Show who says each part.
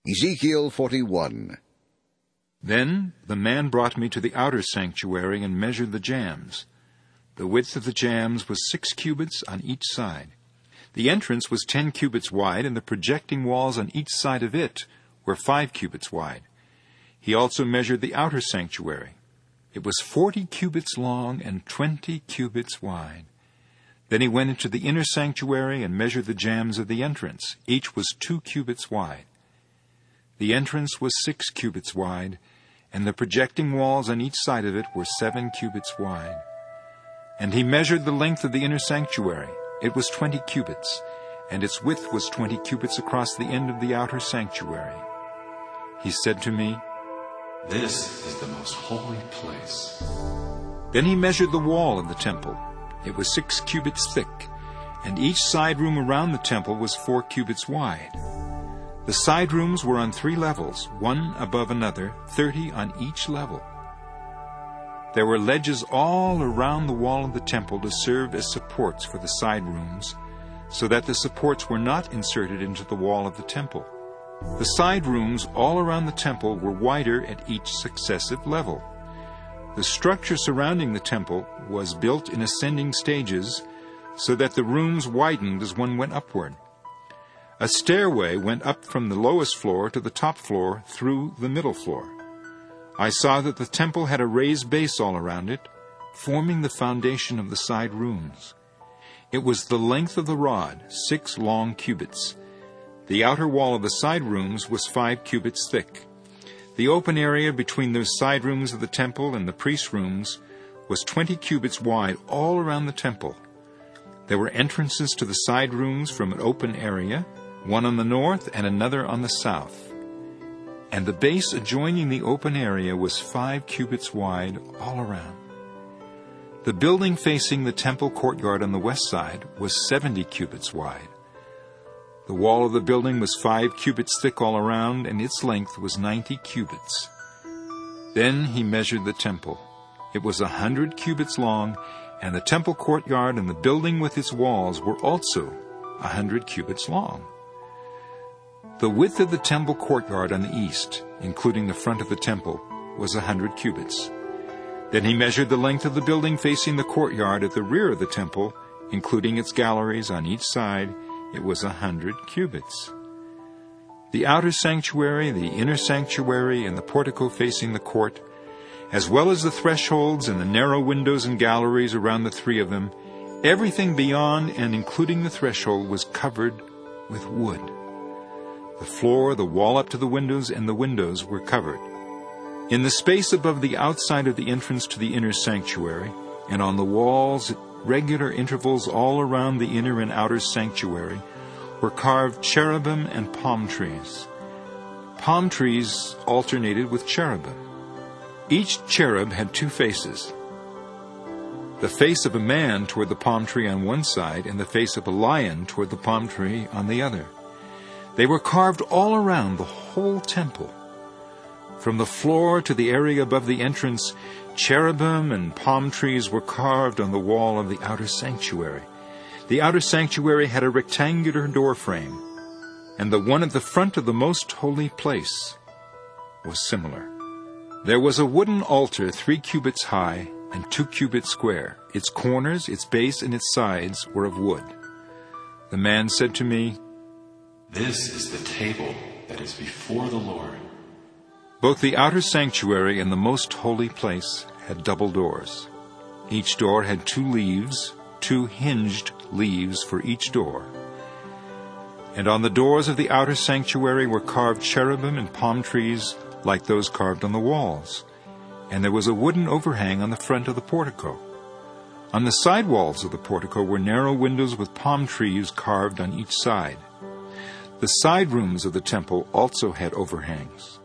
Speaker 1: Ezekiel 41.
Speaker 2: Then the man brought me to the outer sanctuary and measured the jambs. The width of the jambs was 6 cubits on each side. The entrance was 10 cubits wide, and the projecting walls on each side of it were 5 cubits wide. He also measured the outer sanctuary. It was 40 cubits long and 20 cubits wide. Then he went into the inner sanctuary and measured the jambs of the entrance. Each was 2 cubits wide. The entrance was 6 cubits wide, and the projecting walls on each side of it were 7 cubits wide. And he measured the length of the inner sanctuary. It was 20 cubits, and its width was 20 cubits across the end of the outer sanctuary. He said to me,
Speaker 3: "This is the most holy place."
Speaker 2: Then he measured the wall of the temple. It was 6 cubits thick, and each side room around the temple was 4 cubits wide. The side rooms were on 3 levels, one above another, 30 on each level. There were ledges all around the wall of the temple to serve as supports for the side rooms, so that the supports were not inserted into the wall of the temple. The side rooms all around the temple were wider at each successive level. The structure surrounding the temple was built in ascending stages, so that the rooms widened as one went upward. A stairway went up from the lowest floor to the top floor through the middle floor. I saw that the temple had a raised base all around it, forming the foundation of the side rooms. It was the length of the rod, 6 long cubits. The outer wall of the side rooms was 5 cubits thick. The open area between the side rooms of the temple and the priest rooms was 20 cubits wide all around the temple. There were entrances to the side rooms from an open area, one on the north and another on the south. And the base adjoining the open area was 5 cubits wide all around. The building facing the temple courtyard on the west side was 70 cubits wide. The wall of the building was 5 cubits thick all around, and its length was 90 cubits. Then he measured the temple. It was 100 cubits long, and the temple courtyard and the building with its walls were also 100 cubits long. The width of the temple courtyard on the east, including the front of the temple, was 100 cubits. Then he measured the length of the building facing the courtyard at the rear of the temple, including its galleries on each side. It was 100 cubits. The outer sanctuary, the inner sanctuary, and the portico facing the court, as well as the thresholds and the narrow windows and galleries around the 3 of them, everything beyond and including the threshold was covered with wood. The floor, the wall up to the windows, and the windows were covered. In the space above the outside of the entrance to the inner sanctuary, and on the walls at regular intervals all around the inner and outer sanctuary, were carved cherubim and palm trees. Palm trees alternated with cherubim. Each cherub had 2 faces. The face of a man toward the palm tree on one side, and the face of a lion toward the palm tree on the other. They were carved all around the whole temple. From the floor to the area above the entrance, cherubim and palm trees were carved on the wall of the outer sanctuary. The outer sanctuary had a rectangular door frame, and the one at the front of the most holy place was similar. There was a wooden altar 3 cubits high and 2 cubits square. Its corners, its base, and its sides were of wood. The man said to me,
Speaker 3: "This is the table that is before the Lord."
Speaker 2: Both the outer sanctuary and the most holy place had double doors. Each door had 2 leaves, 2 hinged leaves for each door. And on the doors of the outer sanctuary were carved cherubim and palm trees like those carved on the walls. And there was a wooden overhang on the front of the portico. On the side walls of the portico were narrow windows with palm trees carved on each side. The side rooms of the temple also had overhangs.